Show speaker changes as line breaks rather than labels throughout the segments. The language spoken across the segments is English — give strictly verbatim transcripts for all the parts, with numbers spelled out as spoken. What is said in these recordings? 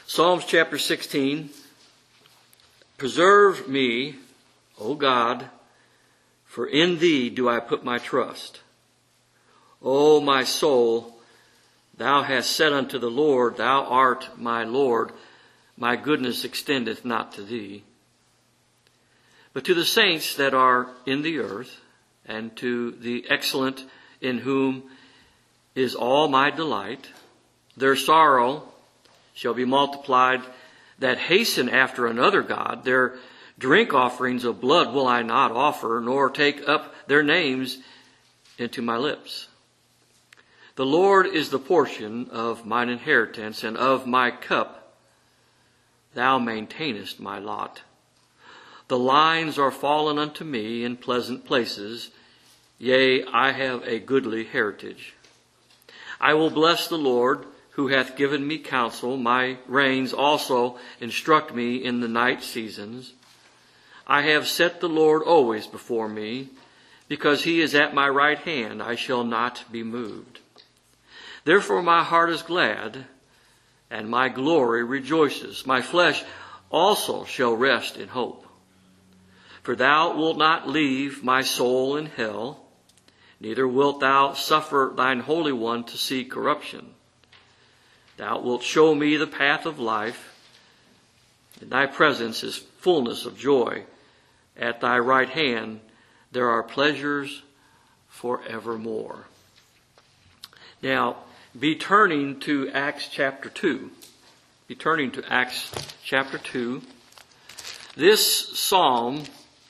Psalms chapter sixteen. Preserve me, O God, for in thee do I put my trust. O my soul, thou hast said unto the Lord, thou art my Lord, my goodness extendeth not to thee. But to the saints that are in the earth, and to the excellent in whom is all my delight, their sorrow shall be multiplied, that hasten after another God. Their drink offerings of blood will I not offer, nor take up their names into my lips. The Lord is the portion of mine inheritance, and of my cup thou maintainest my lot. The lines are fallen unto me in pleasant places, yea, I have a goodly heritage. I will bless the Lord, who hath given me counsel. My reins also instruct me in the night seasons. I have set the Lord always before me, because he is at my right hand, I shall not be moved. Therefore my heart is glad, and my glory rejoices. My flesh also shall rest in hope. For thou wilt not leave my soul in hell, neither wilt thou suffer thine Holy One to see corruption. Thou wilt show me the path of life. In thy presence is fullness of joy. At thy right hand there are pleasures forevermore. Now, be turning to Acts chapter two. Be turning to Acts chapter two. This psalm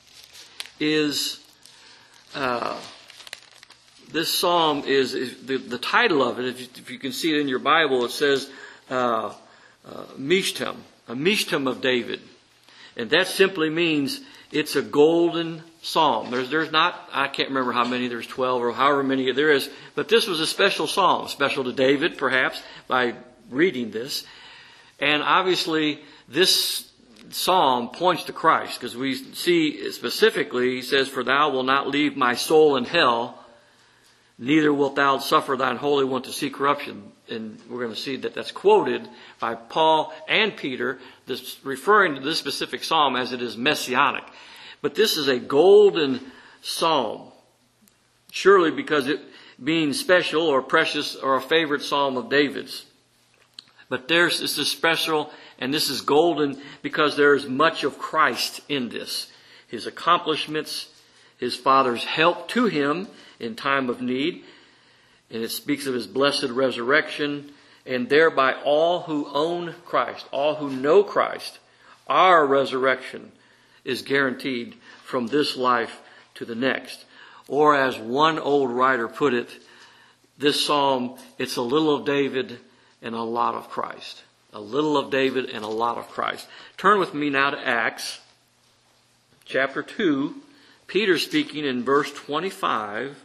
is... Uh, This psalm is, is the, the title of it, if you, if you can see it in your Bible, it says uh, uh, Mishtam, a Mishtam of David. And that simply means it's a golden psalm. There's, there's not, I can't remember how many, there's twelve or however many there is, but this was a special psalm, special to David perhaps, by reading this. And obviously this psalm points to Christ, because we see specifically, he says, for thou wilt not leave my soul in hell, neither wilt thou suffer thine Holy One to see corruption. And we're going to see that that's quoted by Paul and Peter, this, referring to this specific psalm as it is messianic. But this is a golden psalm, surely because it being special or precious or a favorite psalm of David's. But there's this is special, and this is golden because there is much of Christ in this. His accomplishments, his Father's help to him in time of need, and it speaks of his blessed resurrection, and thereby all who own Christ, all who know Christ, our resurrection is guaranteed from this life to the next. Or as one old writer put it, this psalm, it's a little of David and a lot of Christ. A little of David and a lot of Christ. Turn with me now to Acts chapter two. Peter speaking in verse twenty-five.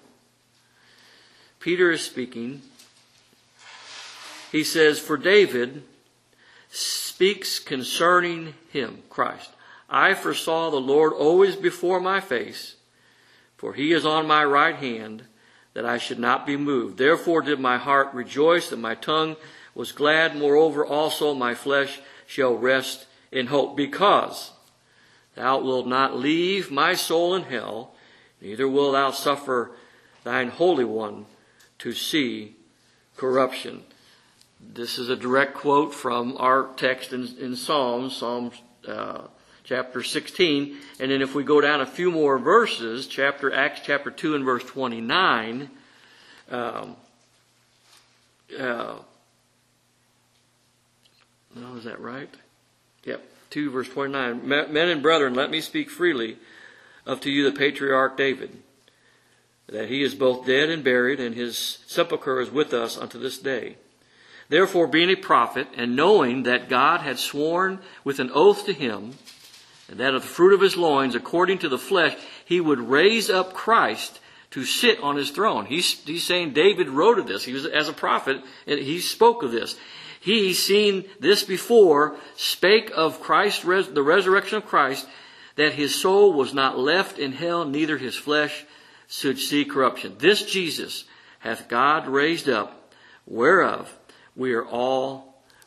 Peter is speaking. He says, for David speaks concerning him, Christ. I foresaw the Lord always before my face, for he is on my right hand, that I should not be moved. Therefore did my heart rejoice, and my tongue was glad. Moreover also my flesh shall rest in hope, because thou wilt not leave my soul in hell, neither wilt thou suffer thine Holy One to see corruption. This is a direct quote from our text in, in Psalms, Psalms uh, chapter sixteen. And then if we go down a few more verses, chapter Acts chapter two and verse twenty-nine, um, uh, no, is that right? Yep, two verse twenty-nine. Men and brethren, let me speak freely of to you the patriarch David, that he is both dead and buried, and his sepulchre is with us unto this day. Therefore, being a prophet, and knowing that God had sworn with an oath to him, and that of the fruit of his loins, according to the flesh, he would raise up Christ to sit on his throne. He's, he's saying David wrote of this. He was, as a prophet, and he spoke of this. He, seen this before, spake of Christ, the resurrection of Christ, that his soul was not left in hell, neither his flesh should see corruption. This Jesus hath God raised up, whereof we are all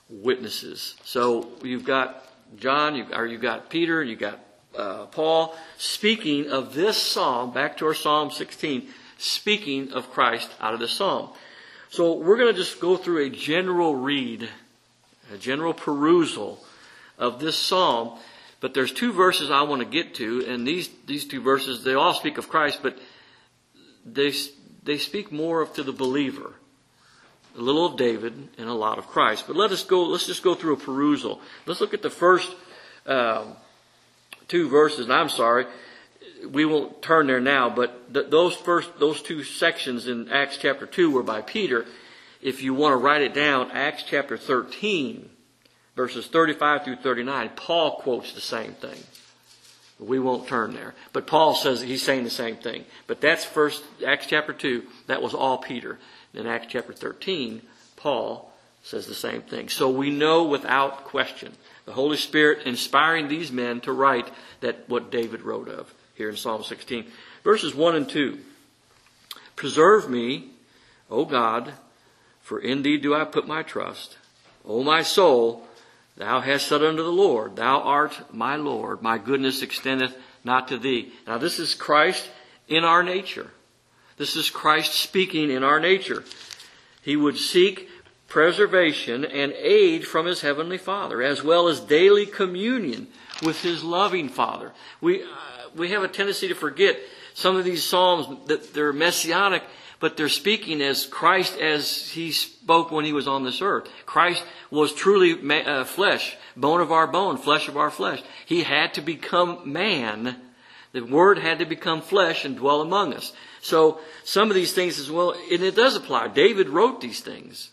witnesses. So you've got John, you, or you've got Peter, you've got uh, Paul speaking of this psalm, back to our Psalm sixteen, speaking of Christ out of the psalm. So we're going to just go through a general read, a general perusal of this psalm. But there's two verses I want to get to, and these, these two verses, they all speak of Christ, but they, they speak more of to the believer. A little of David and a lot of Christ. But let us go, let's just go through a perusal. Let's look at the first um, two verses. And I'm sorry, we won't turn there now, but th- those first, those two sections in Acts chapter two were by Peter. If you want to write it down, Acts chapter thirteen, verses thirty-five through thirty-nine, Paul quotes the same thing. We won't turn there. But Paul says he's saying the same thing. But that's first, Acts chapter two, that was all Peter. In Acts chapter thirteen, Paul says the same thing. So we know without question, the Holy Spirit inspiring these men to write that what David wrote of here in Psalm sixteen. Verses one and two. Preserve me, O God, for in thee do I put my trust. O my soul, thou hast said unto the Lord, thou art my Lord, my goodness extendeth not to thee. Now this is Christ in our nature. This is Christ speaking in our nature. He would seek preservation and aid from his heavenly Father, as well as daily communion with his loving Father. We uh, we have a tendency to forget some of these psalms that they're messianic, but they're speaking as Christ as he spoke when he was on this earth. Christ was truly ma- uh, flesh, bone of our bone, flesh of our flesh. He had to become man. The Word had to become flesh and dwell among us. So some of these things as well, and it does apply. David wrote these things.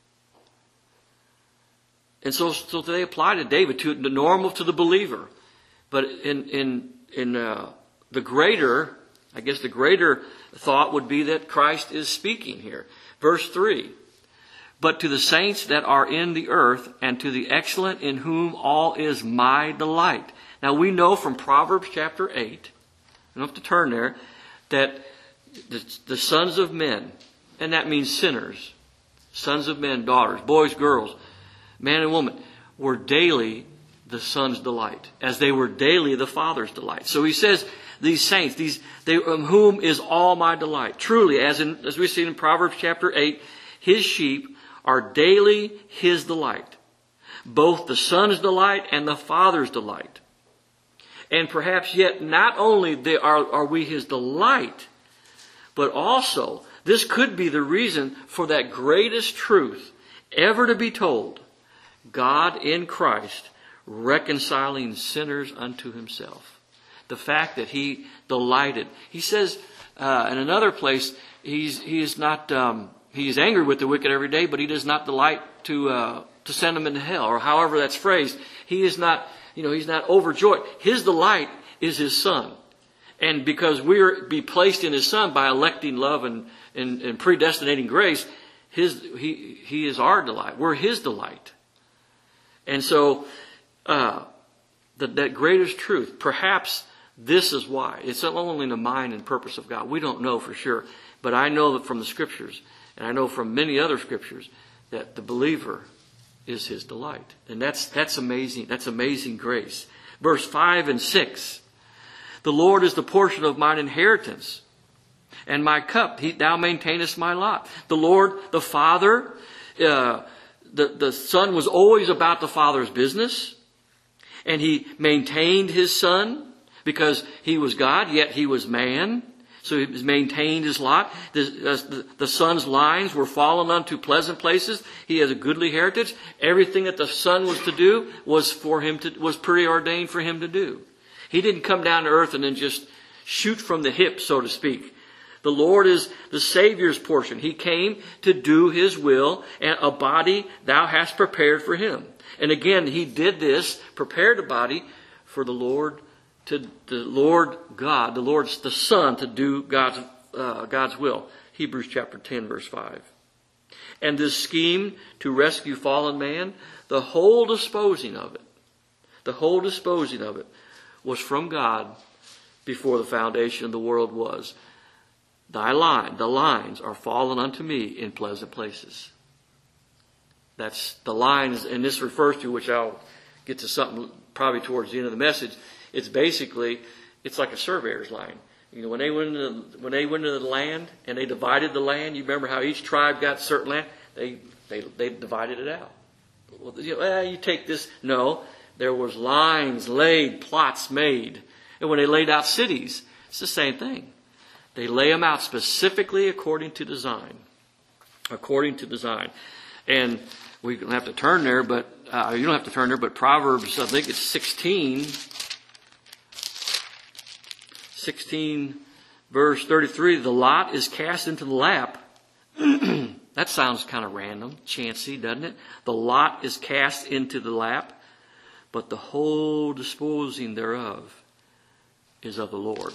And so, so they apply to David, to the normal, to the believer. But in, in, in uh, the greater, I guess the greater thought would be that Christ is speaking here. Verse three. But to the saints that are in the earth, and to the excellent in whom all is my delight. Now we know from Proverbs chapter eight, you don't have to turn there, that the, the sons of men, and that means sinners, sons of men, daughters, boys, girls, man and woman, were daily the son's delight, as they were daily the father's delight. So he says, these saints, these they um, whom is all my delight. Truly, as in as we see in Proverbs chapter eight, his sheep are daily his delight, both the son's delight and the father's delight. And perhaps yet not only they are, are we his delight, but also this could be the reason for that greatest truth ever to be told. God in Christ reconciling sinners unto himself. The fact that he delighted. He says uh, in another place, he's, he is not, um, he is angry with the wicked every day, but he does not delight to, uh, to send them into hell, or however that's phrased. He is not, you know, he's not overjoyed. His delight is his son. And because we're be placed in his son by electing love and, and, and predestinating grace, his, he, he is our delight. We're his delight. And so, uh, the, that greatest truth, perhaps this is why. It's not only the mind and purpose of God. We don't know for sure. But I know that from the scriptures, and I know from many other scriptures, that the believer is his delight. And that's, that's amazing. That's amazing grace. Verse five and six. The Lord is the portion of mine inheritance, and my cup. He, thou maintainest my lot. The Lord, the Father, uh, the, the Son was always about the Father's business. And he maintained his Son because he was God, yet he was man. So he maintained his lot. The, the, the Son's lines were fallen unto pleasant places. He has a goodly heritage. Everything that the Son was to do was for him to, was preordained for him to do. He didn't come down to earth and then just shoot from the hip, so to speak. The Lord is the Savior's portion. He came to do his will, and a body thou hast prepared for him. And again, he did this, prepared a body for the Lord, to the Lord God, the Lord's the Son, to do God's uh, God's will. Hebrews chapter ten, verse five. And this scheme to rescue fallen man, the whole disposing of it, the whole disposing of it was from God before the foundation of the world was. Thy line, the lines are fallen unto me in pleasant places. That's the lines, and this refers to, which I'll get to something probably towards the end of the message. It's basically, it's like a surveyor's line. You know, when they went into the, when they went into the land and they divided the land, you remember how each tribe got certain land? They they they divided it out. Well, you know, eh, you take this. No, there was lines laid, plots made, and when they laid out cities, it's the same thing. They lay them out specifically according to design, according to design, and we don't have to turn there, but uh, you don't have to turn there. But Proverbs, I think it's sixteen. sixteen verse thirty-three, the lot is cast into the lap. That sounds kind of random, chancy, doesn't it? The lot is cast into the lap, but the whole disposing thereof is of the Lord.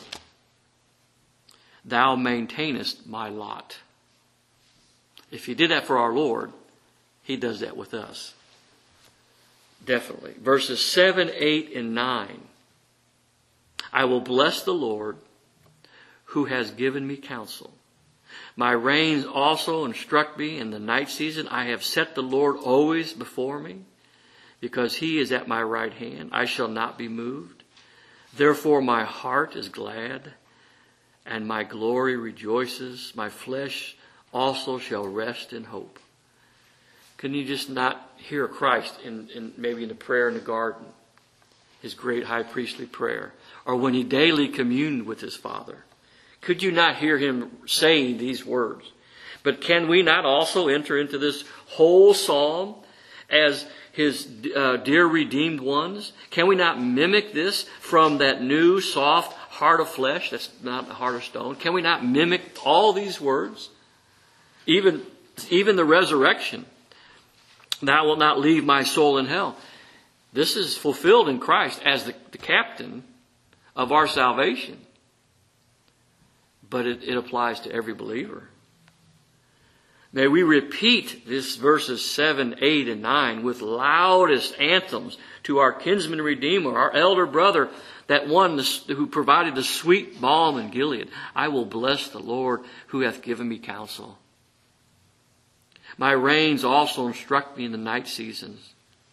Thou maintainest my lot. If he did that for our Lord, he does that with us. Definitely. Verses seven, eight, and nine. I will bless the Lord who has given me counsel. My reins also instruct me in the night season. I have set the Lord always before me, because he is at my right hand. I shall not be moved. Therefore my heart is glad, and my glory rejoices. My flesh also shall rest in hope. Can you just not hear Christ in, in maybe in the prayer in the garden? His great high priestly prayer. Or when he daily communed with his Father. Could you not hear him saying these words? But can we not also enter into this whole psalm as his uh, dear redeemed ones? Can we not mimic this from that new soft heart of flesh that's not a heart of stone? Can we not mimic all these words? Even, even the resurrection. Thou wilt not leave my soul in hell. This is fulfilled in Christ as the, the captain of our salvation. But it, it applies to every believer. May we repeat this verses seven, eight, and nine with loudest anthems to our kinsman redeemer, our elder brother, that one who provided the sweet balm in Gilead. I will bless the Lord who hath given me counsel. My reins also instruct me in the night seasons.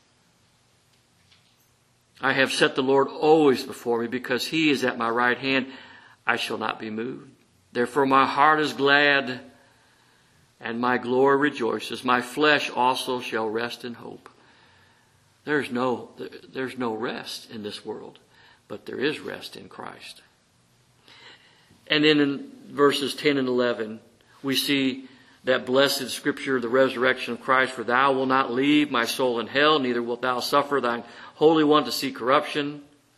I have set the Lord always before me, because he is at my right hand. I shall not be moved. Therefore my heart is glad, and my glory rejoices. My flesh also shall rest in hope. There's no, there's no rest in this world, but there is rest in Christ. And then in verses ten and eleven, we see that blessed scripture, the resurrection of Christ. For thou wilt not leave my soul in hell, neither wilt thou suffer thine Holy One to see corruption.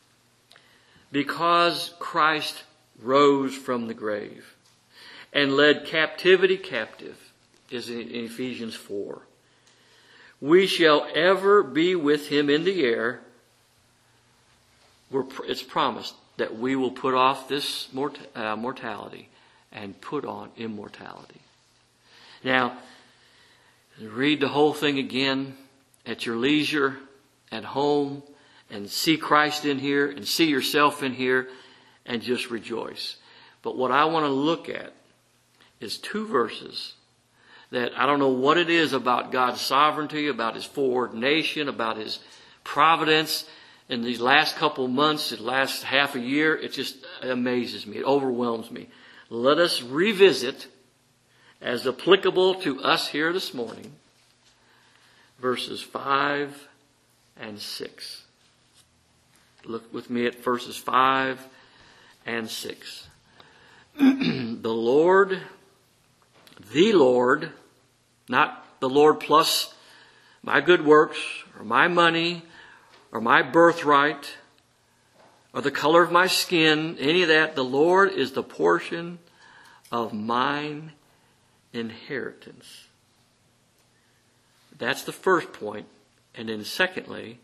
Because Christ rose from the grave and led captivity captive, is in Ephesians four. We shall ever be with him in the air. We're, it's promised that we will put off this mort, uh, mortality and put on immortality. Now, read the whole thing again at your leisure, at home, and see Christ in here and see yourself in here and just rejoice. But what I want to look at is two verses that I don't know what it is about God's sovereignty, about his foreordination, about his providence in these last couple months, the last half a year. It just amazes me. It overwhelms me. Let us revisit, as applicable to us here this morning, verses five and six. Look with me at verses five and six. The Lord, the Lord, not the Lord plus my good works or my money or my birthright or the color of my skin, any of that. The Lord is the portion of mine inheritance. That's the first point. And then secondly,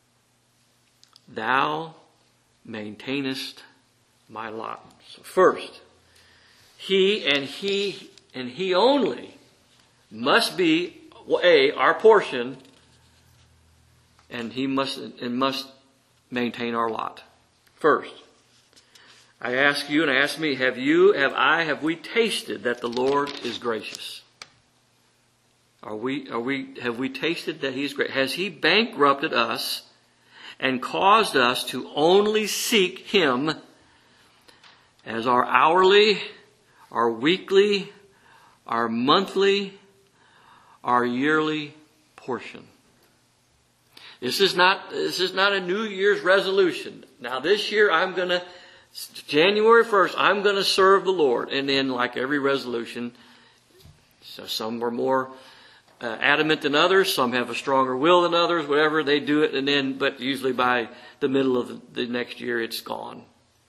thou maintainest my lot. So first, he and he and he only must be a our portion, and he must and must maintain our lot. First, I ask you and I ask me, have you, have I, have we tasted that the Lord is gracious? Are we, are we, have we tasted that He's great? Has He bankrupted us and caused us to only seek Him as our hourly, our weekly, our monthly, our yearly portion? This is not, this is not a New Year's resolution. Now this year I'm going to, January first, I'm going to serve the Lord. And then like every resolution, so some are more uh, adamant than others. Some have a stronger will than others, whatever, they do it. And then, but usually by the middle of the, the next year, it's gone.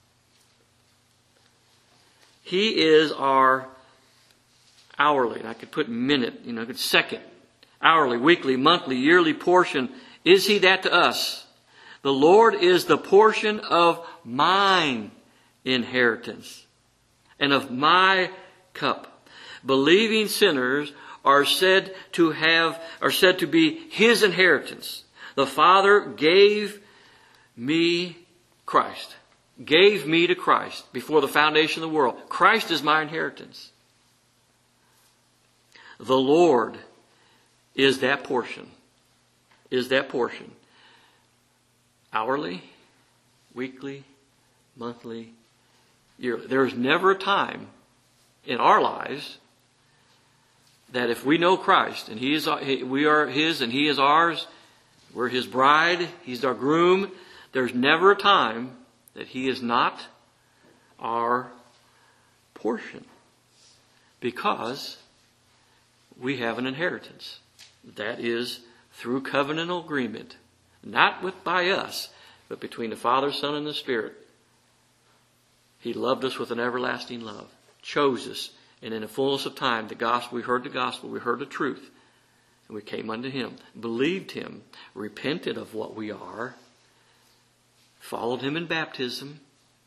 He is our hourly, and I could put minute, you know, I could second, hourly, weekly, monthly, yearly portion. Is He that to us? The Lord is the portion of mine inheritance and of my cup. Believing sinners are said to have, are said to be His inheritance. The Father gave me Christ, gave me to Christ before the foundation of the world. Christ is my inheritance. The Lord is that portion. Is that portion. Hourly, weekly, monthly, yearly. There is never a time in our lives that if we know Christ and He is, we are His and He is ours, we're His bride, He's our groom, there's never a time that He is not our portion, because we have an inheritance. That is through covenantal agreement, not with by us, but between the Father, Son, and the Spirit. He loved us with an everlasting love, chose us, and in the fullness of time, the gospel, we heard the gospel, we heard the truth, and we came unto Him, believed Him, repented of what we are, followed Him in baptism,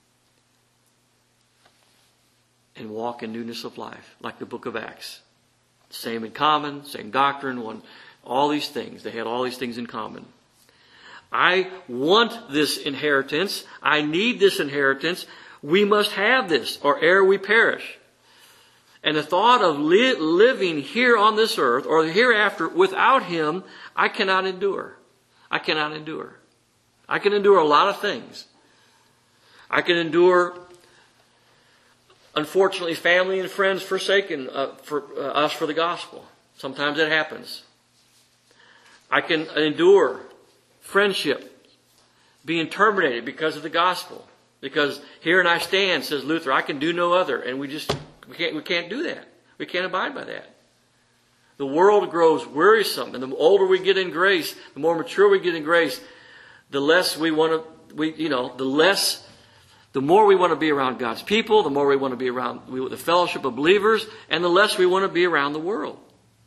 and walk in newness of life, like the book of Acts. Same in common, same doctrine, one, all these things. They had all these things in common. I want this inheritance. I need this inheritance. We must have this, or ere we perish. And the thought of li- living here on this earth, or hereafter, without Him, I cannot endure. I cannot endure. I can endure a lot of things. I can endure, unfortunately, family and friends forsaken uh, for uh, us for the gospel. Sometimes it happens. I can endure friendship being terminated because of the gospel. Because here and I stand, says Luther, I can do no other. And we just, we can't, we can't do that. We can't abide by that. The world grows wearisome. And the older we get in grace, the more mature we get in grace, the less we want to, we, you know, the less, the more we want to be around God's people, the more we want to be around the fellowship of believers, and the less we want to be around the world.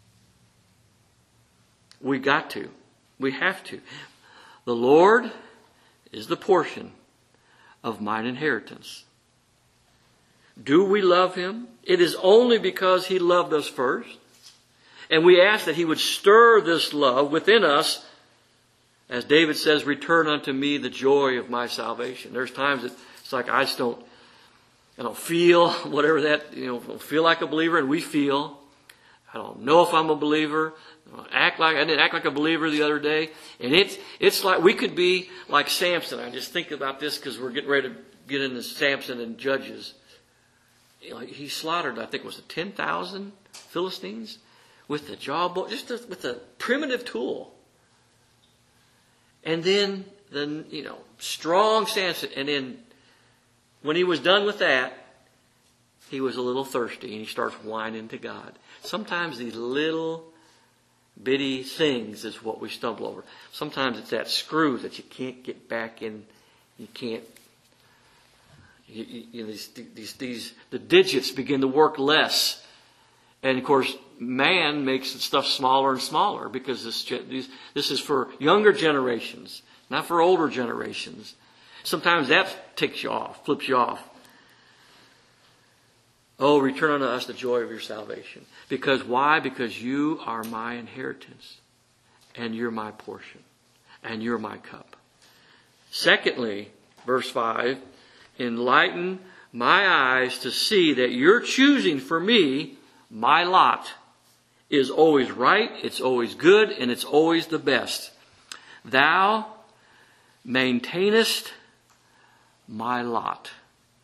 We got to. We have to. The Lord is the portion of mine inheritance. Do we love Him? It is only because He loved us first. And we ask that He would stir this love within us. As David says, return unto me the joy of my salvation. There's times that it's like I just don't, I don't feel whatever that, you know, don't feel like a believer, and we feel. I don't know if I'm a believer. I don't act like I didn't act like a believer the other day, and it's it's like we could be like Samson. I just think about this because we're getting ready to get into Samson and Judges. You know, he slaughtered, I think, was it ten thousand Philistines with the jawbone, just a, with a primitive tool. And then the you know strong Samson, and then when he was done with that, he was a little thirsty, and he starts whining to God. Sometimes these little bitty things is what we stumble over. Sometimes it's that screw that you can't get back in. You can't. You, you, you know, these, these, these, the digits begin to work less, and of course, man makes stuff smaller and smaller because this these, this is for younger generations, not for older generations. Sometimes that takes you off, flips you off. Oh, return unto us the joy of your salvation. Because why? Because you are my inheritance. And you're my portion. And you're my cup. Secondly, verse five, enlighten my eyes to see that you're choosing for me my lot is always right, it's always good, and it's always the best. Thou maintainest my lot.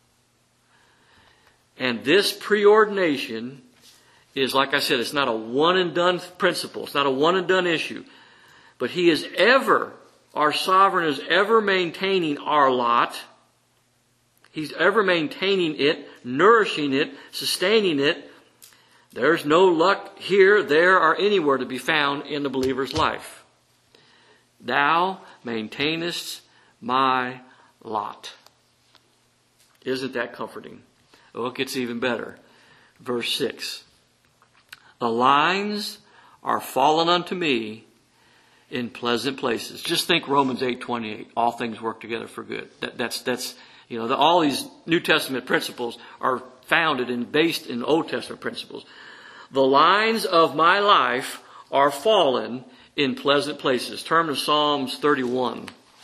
And this preordination is, like I said, it's not a one and done principle. It's not a one and done issue. But He is ever, our sovereign is ever maintaining our lot. He's ever maintaining it, nourishing it, sustaining it. There's no luck here, there, or anywhere to be found in the believer's life. Thou maintainest my lot. Isn't that comforting? Oh, it gets even better. Verse six. The lines are fallen unto me in pleasant places. Just think Romans eight twenty-eight. All things work together for good. That, that's, that's, you know, the, all these New Testament principles are founded and based in Old Testament principles. The lines of my life are fallen in pleasant places. Turn to Psalms thirty-one.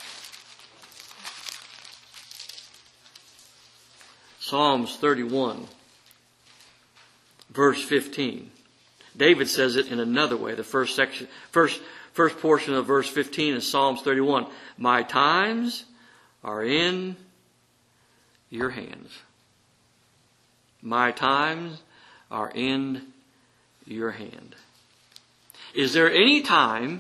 Psalms thirty-one, verse fifteen. David says it in another way. The first section, first, first portion of verse fifteen is Psalms thirty-one. My times are in your hands. My times are in your hand. Is there any time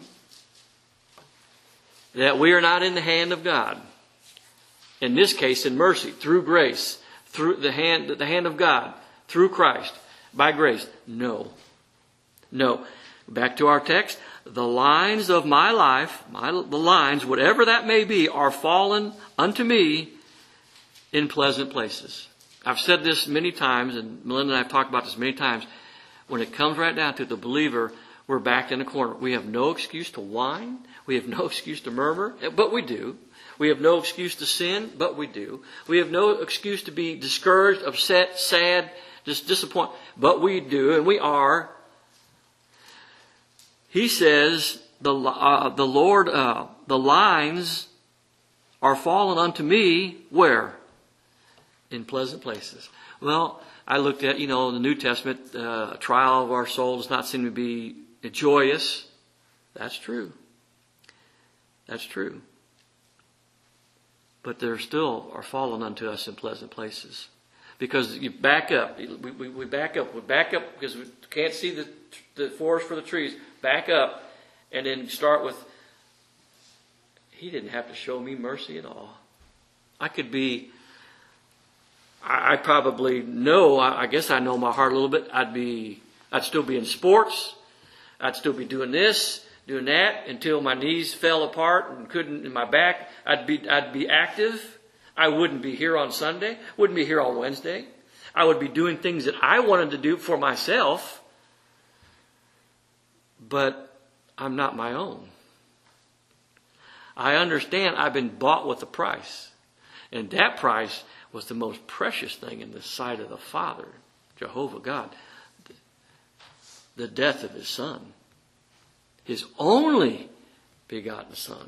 that we are not in the hand of God? In this case, in mercy, through grace, through the hand, the hand of God, through Christ, by grace? No. No. Back to our text. The lines of my life, my, the lines, whatever that may be, are fallen unto me in pleasant places. I've said this many times, and Melinda and I have talked about this many times. When it comes right down to the believer, we're backed in a corner. We have no excuse to whine. We have no excuse to murmur, but we do. We have no excuse to sin, but we do. We have no excuse to be discouraged, upset, sad, just disappointed, but we do, and we are. He says, the uh, the Lord, uh, the lines are fallen unto me, where? In pleasant places. Well, I looked at, you know, the New Testament, uh, trial of our soul does not seem to be joyous. That's true. That's true. But there still are fallen unto us in pleasant places. Because you back up. We, we, we back up. We back up because we can't see the, the forest for the trees. Back up and then start with, He didn't have to show me mercy at all. I could be, I, I probably know, I, I guess I know my heart a little bit. I'd be, I'd still be in sports. I'd still be doing this, doing that until my knees fell apart and couldn't, in my back. I'd be, I'd be active. I wouldn't be here on Sunday. Wouldn't be here on Wednesday. I would be doing things that I wanted to do for myself. But I'm not my own. I understand I've been bought with a price. And that price was the most precious thing in the sight of the Father, Jehovah God. The death of His Son. His only begotten Son.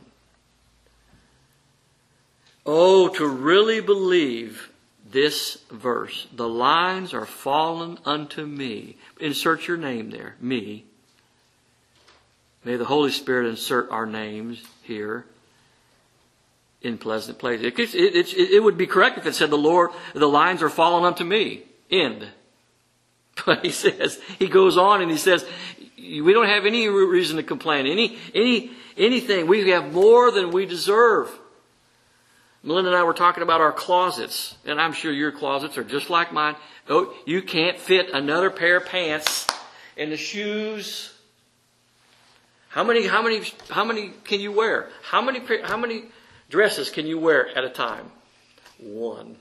Oh, to really believe this verse. The lines are fallen unto me. Insert your name there. Me. May the Holy Spirit insert our names here in pleasant places. It, it, it, it would be correct if it said the Lord, the lines are fallen unto me. End. But He says, He goes on and He says, we don't have any reason to complain. Any, any, anything. We have more than we deserve. Melinda and I were talking about our closets, and I'm sure your closets are just like mine. Oh, you can't fit another pair of pants and the shoes. How many, how many, how many can you wear? How many, how many dresses can you wear at a time? One.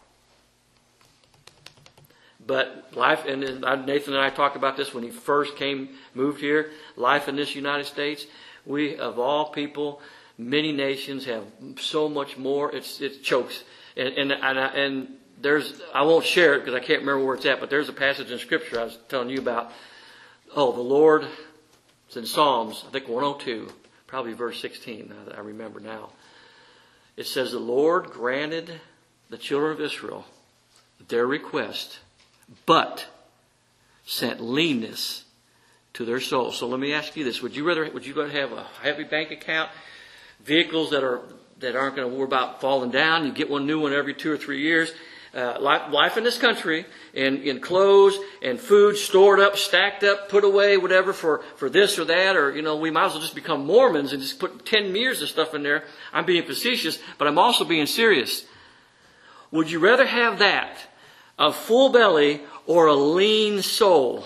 But life, and Nathan and I talked about this when he first came, moved here. Life in this United States, we, of all people, many nations have so much more. It's it chokes, and and and, and there's I won't share it because I can't remember where it's at. But there's a passage in Scripture I was telling you about. Oh, the Lord. It's in Psalms, I think one oh two, probably verse sixteen. I remember now. It says the Lord granted the children of Israel their request, but sent leanness to their soul. So let me ask you this. Would you rather, would you rather have a heavy bank account, vehicles that are, that aren't going to worry about falling down? You get one new one every two or three years. Uh, life, life in this country, and in clothes and food stored up, stacked up, put away, whatever for, for this or that, or, you know, we might as well just become Mormons and just put ten years of stuff in there. I'm being facetious, but I'm also being serious. Would you rather have that, a full belly, or a lean soul?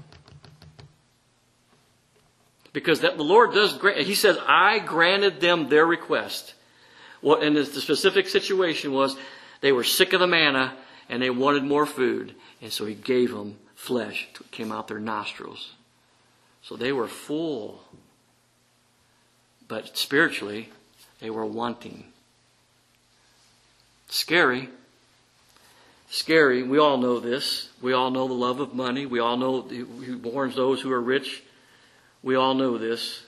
Because that the Lord does grant, He says, I granted them their request. What, and the specific situation was, they were sick of the manna and they wanted more food. And so He gave them flesh. It came out their nostrils. So they were full. But spiritually, they were wanting. Scary. Scary. We all know this. We all know the love of money. We all know He warns those who are rich. We all know this.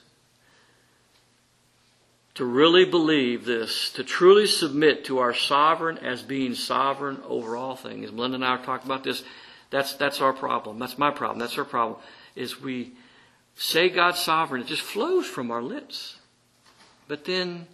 To really believe this, to truly submit to our sovereign as being sovereign over all things. Melinda and I are talking about this. That's, that's our problem. That's my problem. That's our problem. Is we say God's sovereign. It just flows from our lips. But then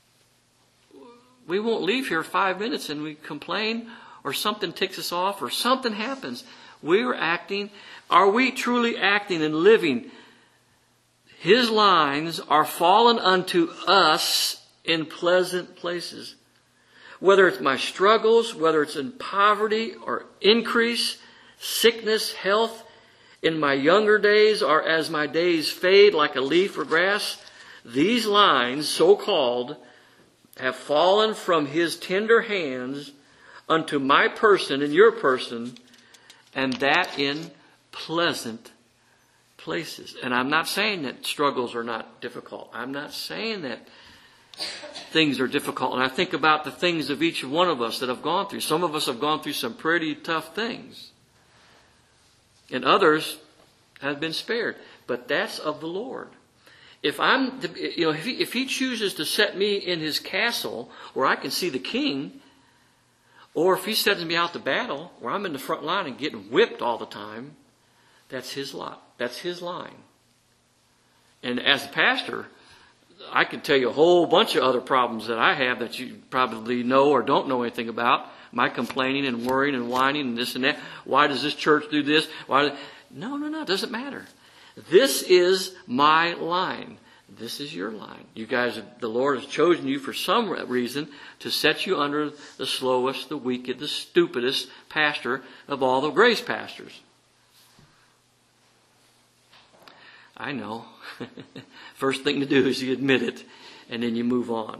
we won't leave here five minutes and we complain, or something ticks us off, or something happens. We're acting. Are we truly acting and living? His lines are fallen unto us in pleasant places. Whether it's my struggles, whether it's in poverty or increase, sickness, health, in my younger days or as my days fade like a leaf or grass, these lines, so called, have fallen from His tender hands unto my person and your person, and that in pleasant places. And I'm not saying that struggles are not difficult. I'm not saying that things are difficult. And I think about the things of each one of us that have gone through. Some of us have gone through some pretty tough things. And others have been spared. But that's of the Lord. If I'm, you know, if he, if he chooses to set me in His castle where I can see the King, or if He sends me out to battle where I'm in the front line and getting whipped all the time, that's His lot. That's His line. And as a pastor, I could tell you a whole bunch of other problems that I have that you probably know or don't know anything about. My complaining and worrying and whining and this and that. Why does this church do this? Why? No, no, no. It doesn't matter. This is my line. This is your line. You guys, the Lord has chosen you for some reason to set you under the slowest, the weakest, the stupidest pastor of all the grace pastors. I know. First thing to do is you admit it, and then you move on.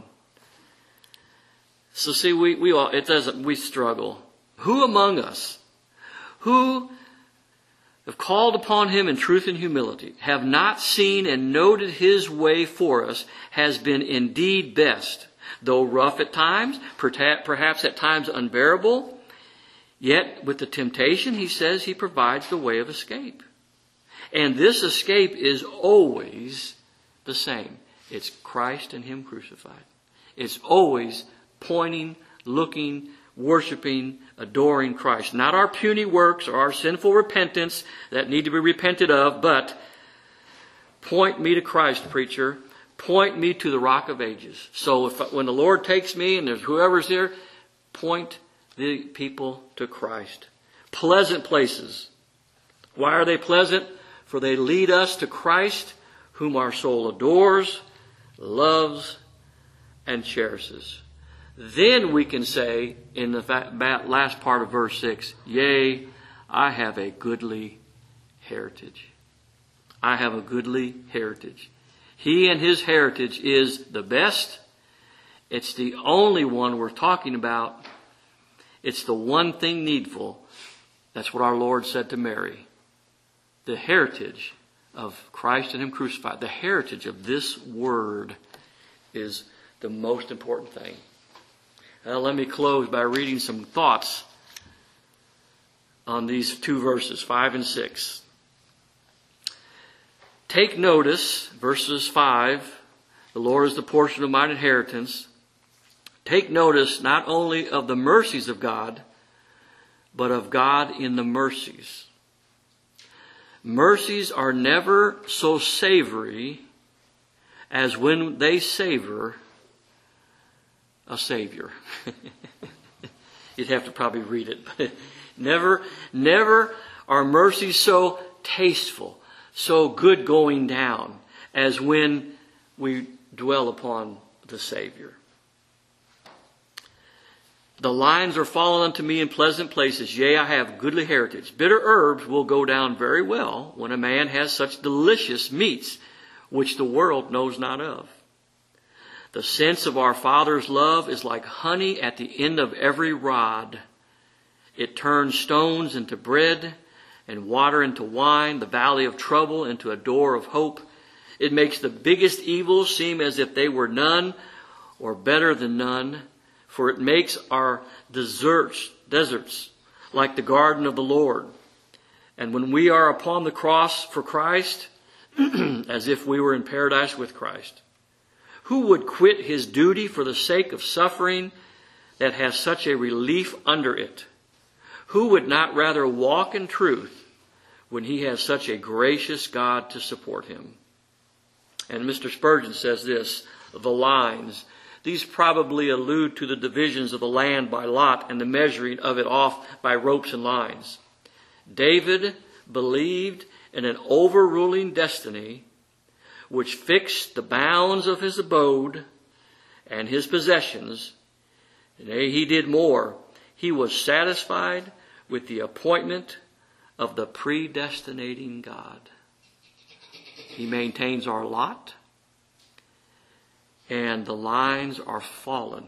So see, we, we all, it doesn't, we struggle. Who among us, who have called upon Him in truth and humility, have not seen and noted His way for us, has been indeed best, though rough at times, perhaps at times unbearable, yet with the temptation, He says He provides the way of escape. And this escape is always the same. It's Christ and Him crucified. It's always pointing, looking, worshiping, adoring Christ. Not our puny works or our sinful repentance that need to be repented of, but point me to Christ, preacher. Point me to the Rock of Ages. So if when the Lord takes me and there's whoever's here, point the people to Christ. Pleasant places. Why are they pleasant? For they lead us to Christ, whom our soul adores, loves, and cherishes. Then we can say in the last part of verse six, yea, I have a goodly heritage. I have a goodly heritage. He and His heritage is the best. It's the only one we're talking about. It's the one thing needful. That's what our Lord said to Mary. The heritage of Christ and Him crucified, the heritage of this Word is the most important thing. Now, let me close by reading some thoughts on these two verses, five and six. Take notice, verses five, the Lord is the portion of mine inheritance. Take notice not only of the mercies of God, but of God in the mercies. Mercies are never so savory as when they savor a Savior. You'd have to probably read it. But never, never are mercies so tasteful, so good going down as when we dwell upon the Savior. The lines are fallen unto me in pleasant places. Yea, I have goodly heritage. Bitter herbs will go down very well when a man has such delicious meats, which the world knows not of. The sense of our Father's love is like honey at the end of every rod. It turns stones into bread and water into wine, the valley of trouble into a door of hope. It makes the biggest evils seem as if they were none or better than none. For it makes our deserts, deserts like the garden of the Lord. And when we are upon the cross for Christ, as if we were in paradise with Christ, who would quit his duty for the sake of suffering that has such a relief under it? Who would not rather walk in truth when he has such a gracious God to support him? And Mister Spurgeon says this, the lines, these probably allude to the divisions of the land by lot and the measuring of it off by ropes and lines. David believed in an overruling destiny which fixed the bounds of his abode and his possessions. Nay, he did more. He was satisfied with the appointment of the predestinating God. He maintains our lot, and the lines are fallen.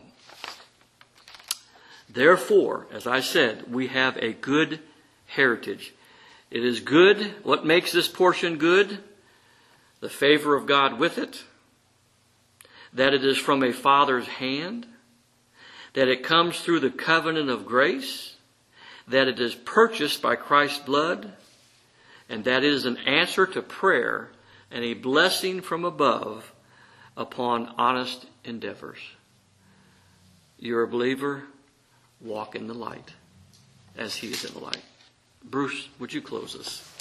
Therefore, as I said, we have a good heritage. It is good. What makes this portion good? The favor of God with it. That it is from a Father's hand. That it comes through the covenant of grace. That it is purchased by Christ's blood. And that it is an answer to prayer and a blessing from above upon honest endeavors. You're a believer, walk in the light as he is in the light. Bruce, would you close us?